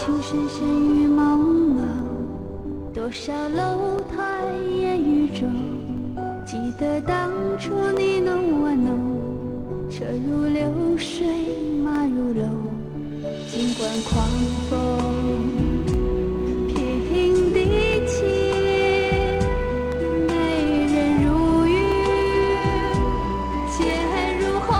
情深深雨蒙蒙，多少楼台烟雨中，记得当初你侬我侬，车如流水马如龙，尽管狂风平地起，美人如玉剑如虹。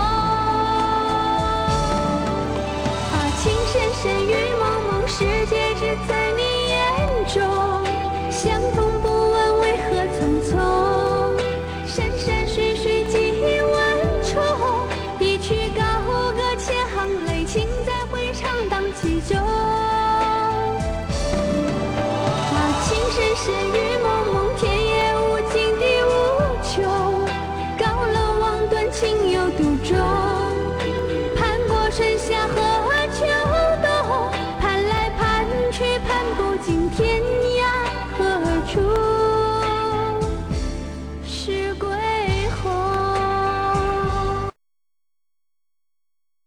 情深深雨蒙蒙，世界只在你眼中，相逢不问为何匆匆，山山水水几万重，一曲高歌千行泪，情在回肠荡气中。情深深雨